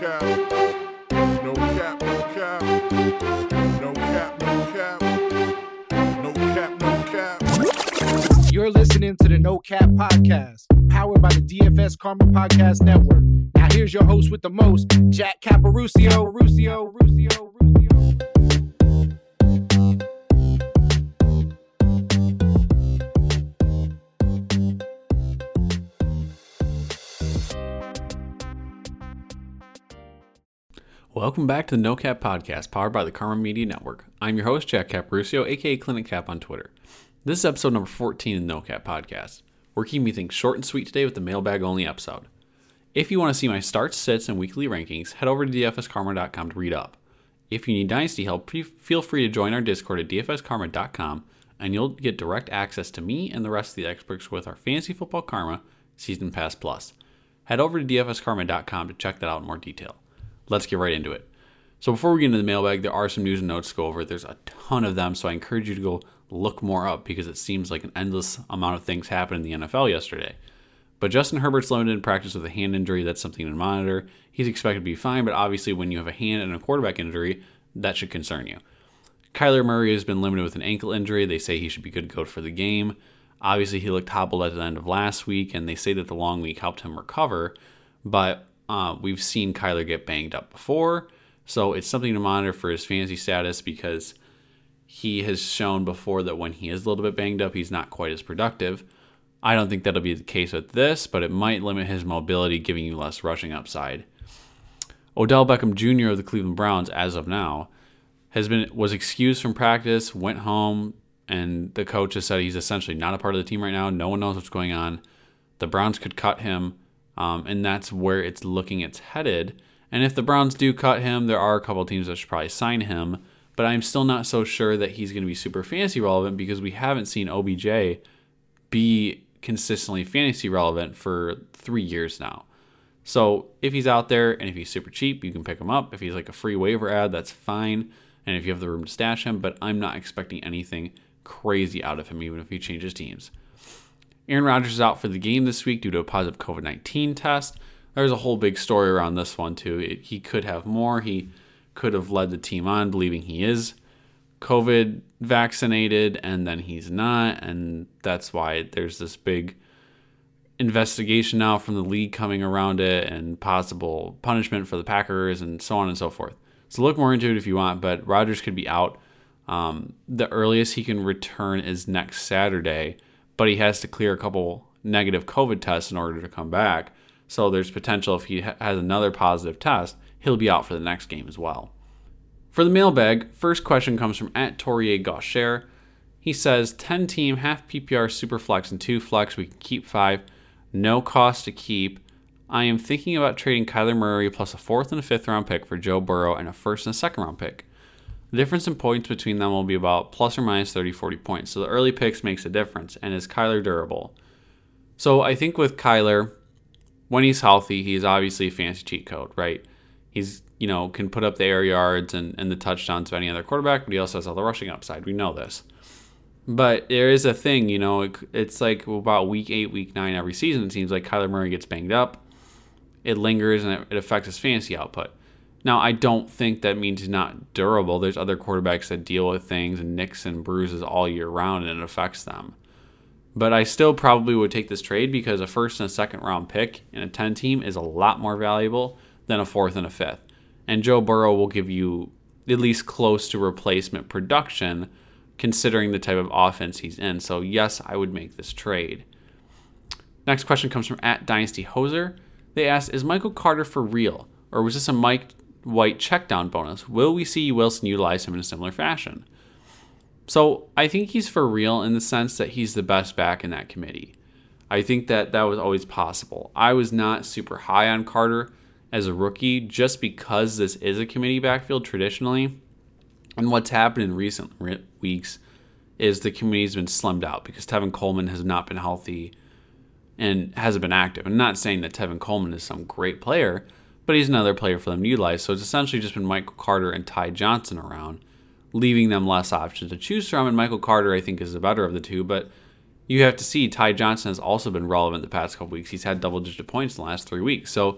cap. No cap, no cap. No cap, no cap. No cap, no cap. You're listening to the No Cap Podcast, powered by the DFS Karma Podcast Network. Now here's your host with the most, Jack Caparucio. Welcome back to the No Cap Podcast, powered by the Karma Media Network. I'm your host, Jack Caparucio, aka Clinic Cap on Twitter. This is episode number 14 of the No Cap Podcast. We're keeping things short and sweet today with the mailbag only episode. If you want to see my starts, sits, and weekly rankings, head over to dfskarma.com to read up. If you need Dynasty help, feel free to join our Discord at dfskarma.com, and you'll get direct access to me and the rest of the experts with our Fantasy Football Karma Season Pass Plus. Head over to dfskarma.com to check that out in more detail. Let's get right into it. So before we get into the mailbag, there are some news and notes to go over. There's a ton of them, so I encourage you to go look more up because it seems like an endless amount of things happened in the NFL yesterday. But Justin Herbert's limited in practice with a hand injury. That's something to monitor. He's expected to be fine, but obviously when you have a hand and a quarterback injury, that should concern you. Kyler Murray has been limited with an ankle injury. They say he should be good to go for the game. Obviously, he looked hobbled at the end of last week, and they say that the long week helped him recover, but we've seen Kyler get banged up before, so it's something to monitor for his fantasy status because he has shown before that when he is a little bit banged up, he's not quite as productive. I don't think that'll be the case with this, but it might limit his mobility, giving you less rushing upside. Odell Beckham Jr. of the Cleveland Browns, as of now, was excused from practice, went home, and the coach has said he's essentially not a part of the team right now. No one knows what's going on. The Browns could cut him. And that's where it's headed. And if the Browns do cut him, there are a couple of teams that should probably sign him. But I'm still not so sure that he's going to be super fantasy relevant because we haven't seen OBJ be consistently fantasy relevant for 3 years now. So if he's out there and if he's super cheap, you can pick him up. If he's like a free waiver ad, that's fine. And if you have the room to stash him, but I'm not expecting anything crazy out of him, even if he changes teams. Aaron Rodgers is out for the game this week due to a positive COVID-19 test. There's a whole big story around this one, too. He could have more. He could have led the team on believing he is COVID vaccinated, and then he's not. And that's why there's this big investigation now from the league coming around it and possible punishment for the Packers and so on and so forth. So look more into it if you want, but Rodgers could be out. The earliest he can return is next Saturday, but he has to clear a couple negative COVID tests in order to come back. So there's potential if he has another positive test, he'll be out for the next game as well. For the mailbag, first question comes from @Torier-Gaucher. He says, 10-team, half PPR, super flex, and 2 flex. We can keep 5. No cost to keep. I am thinking about trading Kyler Murray plus a 4th and a 5th round pick for Joe Burrow and a 1st and a 2nd round pick. The difference in points between them will be about plus or minus 30-40 points. So the early picks makes a difference. And is Kyler durable? So I think with Kyler, when he's healthy, he's obviously a fantasy cheat code, right? He's, can put up the air yards and the touchdowns of any other quarterback, but he also has all the rushing upside. We know this. But there is a thing, it's like about week 8, week 9 every season. It seems like Kyler Murray gets banged up. It lingers and it affects his fantasy output. Now, I don't think that means he's not durable. There's other quarterbacks that deal with things and nicks and bruises all year round, and it affects them. But I still probably would take this trade because a 1st and a 2nd round pick in a 10-team is a lot more valuable than a 4th and a 5th. And Joe Burrow will give you at least close to replacement production considering the type of offense he's in. So, yes, I would make this trade. Next question comes from @DynastyHoser. They asked, is Michael Carter for real? Or was this a Mike White checkdown bonus? Will we see Wilson utilize him in a similar fashion? So I think he's for real in the sense that he's the best back in that committee. I think that was always possible. I was not super high on Carter as a rookie just because this is a committee backfield traditionally. And what's happened in recent weeks is the committee's been slimmed out because Tevin Coleman has not been healthy and hasn't been active. I'm not saying that Tevin Coleman is some great player, but he's another player for them to utilize. So it's essentially just been Michael Carter and Ty Johnson around, leaving them less options to choose from. And Michael Carter, I think, is the better of the two. But you have to see Ty Johnson has also been relevant the past couple weeks. He's had double-digit points in the last 3 weeks. So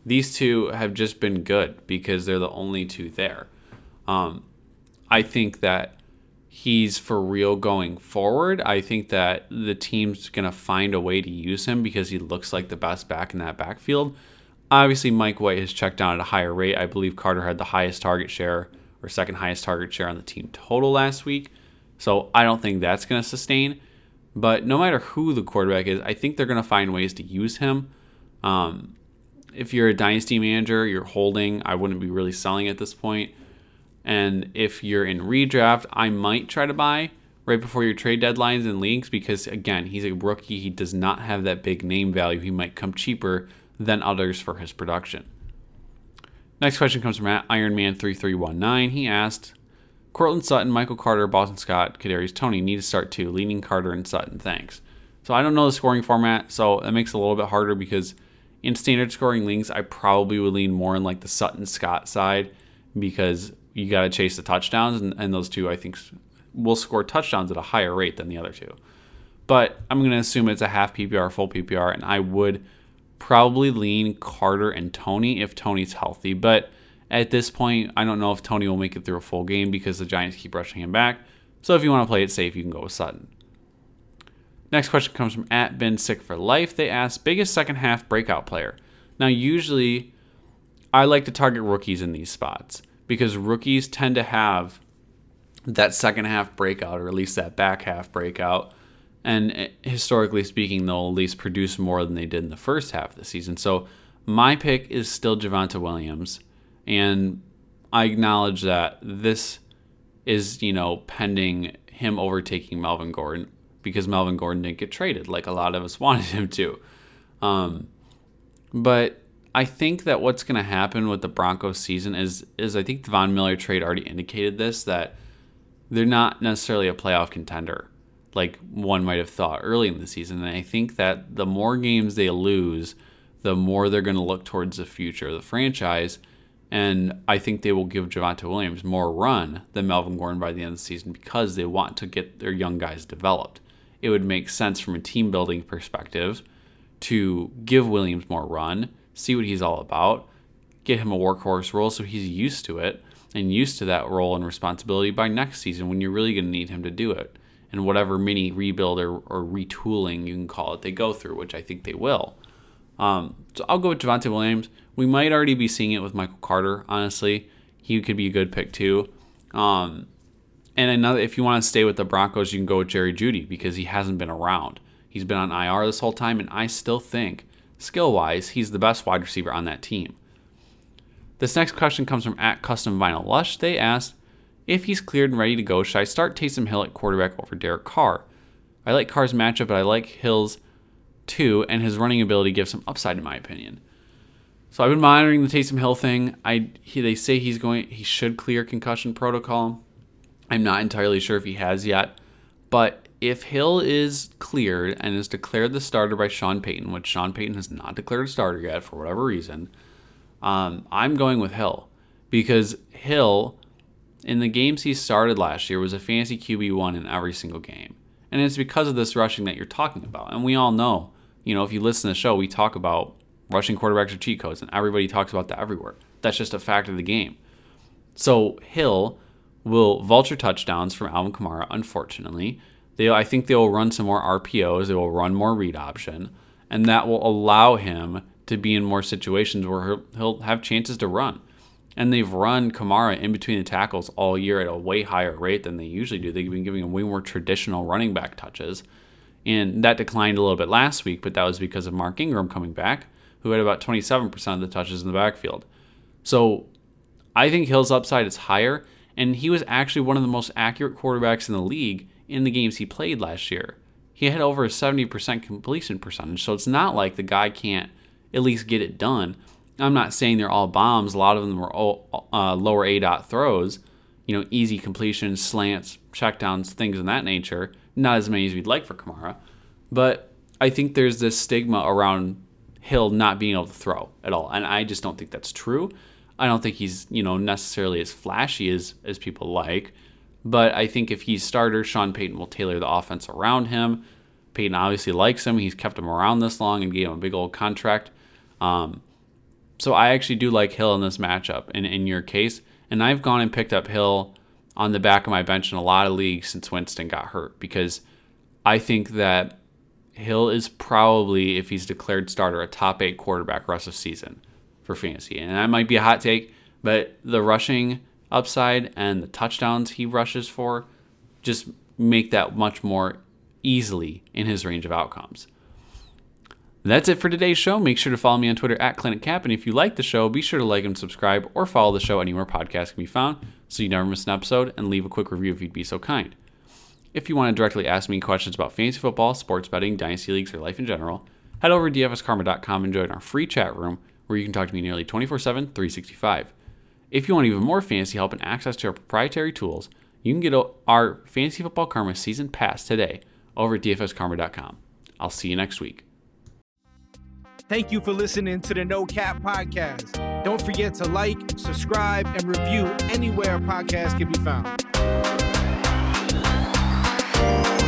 These two have just been good because they're the only two there. I think that he's for real going forward. I think that the team's going to find a way to use him because he looks like the best back in that backfield. Obviously, Mike White has checked down at a higher rate. I believe Carter had the highest target share or second highest target share on the team total last week. So I don't think that's going to sustain. But no matter who the quarterback is, I think they're going to find ways to use him. If you're a dynasty manager, you're holding. I wouldn't be really selling at this point. And if you're in redraft, I might try to buy right before your trade deadlines in leagues because, again, he's a rookie. He does not have that big name value. He might come cheaper than others for his production. Next question comes from Ironman3319. He asked, Courtland Sutton, Michael Carter, Boston Scott, Kadarius Toney need to start too. Leaning Carter and Sutton, thanks. So I don't know the scoring format, so that makes it a little bit harder because in standard scoring leagues, I probably would lean more in like the Sutton Scott side because you got to chase the touchdowns, and those two I think will score touchdowns at a higher rate than the other two. But I'm going to assume it's a half PPR, full PPR, and I would probably lean Carter and Toney if Toney's healthy. But at this point, I don't know if Toney will make it through a full game because the Giants keep rushing him back. So if you want to play it safe, you can go with Sutton. Next question comes from @BenSickForLife. They ask, biggest second half breakout player. Now, usually, I like to target rookies in these spots because rookies tend to have that second half breakout, or at least that back half breakout. And historically speaking, they'll at least produce more than they did in the first half of the season. So my pick is still Javonte Williams. And I acknowledge that this is, pending him overtaking Melvin Gordon because Melvin Gordon didn't get traded like a lot of us wanted him to. But I think that what's going to happen with the Broncos season is I think the Von Miller trade already indicated this, that they're not necessarily a playoff contender like one might have thought early in the season. And I think that the more games they lose, the more they're going to look towards the future of the franchise. And I think they will give Javonte Williams more run than Melvin Gordon by the end of the season because they want to get their young guys developed. It would make sense from a team building perspective to give Williams more run, see what he's all about, get him a workhorse role so he's used to it and used to that role and responsibility by next season when you're really going to need him to do it. And whatever mini rebuild or retooling you can call it they go through, which I think they will. So I'll go with Javonte Williams. We might already be seeing it with Michael Carter, honestly. He could be a good pick too. And another, if you want to stay with the Broncos, you can go with Jerry Jeudy because he hasn't been around. He's been on IR this whole time, and I still think, skill-wise, he's the best wide receiver on that team. This next question comes from @CustomVinylLush. They asked, if he's cleared and ready to go, should I start Taysom Hill at quarterback over Derek Carr? I like Carr's matchup, but I like Hill's too, and his running ability gives some upside in my opinion. So I've been monitoring the Taysom Hill thing. They say he should clear concussion protocol. I'm not entirely sure if he has yet, but if Hill is cleared and is declared the starter by Sean Payton, which Sean Payton has not declared a starter yet for whatever reason, I'm going with Hill because Hill, in the games he started last year, was a fantasy QB1 in every single game. And it's because of this rushing that you're talking about. And we all know, if you listen to the show, we talk about rushing quarterbacks are cheat codes, and everybody talks about that everywhere. That's just a fact of the game. So Hill will vulture touchdowns from Alvin Kamara, unfortunately. I think they will run some more RPOs. They will run more read option, and that will allow him to be in more situations where he'll have chances to run. And they've run Kamara in between the tackles all year at a way higher rate than they usually do. They've been giving him way more traditional running back touches. And that declined a little bit last week, but that was because of Mark Ingram coming back, who had about 27% of the touches in the backfield. So I think Hill's upside is higher, and he was actually one of the most accurate quarterbacks in the league in the games he played last year. He had over a 70% completion percentage, so it's not like the guy can't at least get it done. I'm not saying they're all bombs. A lot of them were all, lower ADOT throws, easy completions, slants, checkdowns, things of that nature. Not as many as we'd like for Kamara. But I think there's this stigma around Hill not being able to throw at all. And I just don't think that's true. I don't think he's, necessarily as flashy as people like. But I think if he's starter, Sean Payton will tailor the offense around him. Payton obviously likes him. He's kept him around this long and gave him a big old contract. So I actually do like Hill in this matchup in your case. And I've gone and picked up Hill on the back of my bench in a lot of leagues since Winston got hurt, because I think that Hill is probably, if he's declared starter, a top 8 quarterback rest of season for fantasy. And that might be a hot take, but the rushing upside and the touchdowns he rushes for just make that much more easily in his range of outcomes. That's it for today's show. Make sure to follow me on Twitter at CliniCap. And if you like the show, be sure to like and subscribe, or follow the show anywhere podcasts can be found so you never miss an episode, and leave a quick review if you'd be so kind. If you want to directly ask me questions about fantasy football, sports betting, dynasty leagues, or life in general, head over to dfskarma.com and join our free chat room where you can talk to me nearly 24/7, 365. If you want even more fantasy help and access to our proprietary tools, you can get our Fantasy Football Karma Season Pass today over at dfskarma.com. I'll see you next week. Thank you for listening to the No Cap Podcast. Don't forget to like, subscribe, and review anywhere a podcast can be found.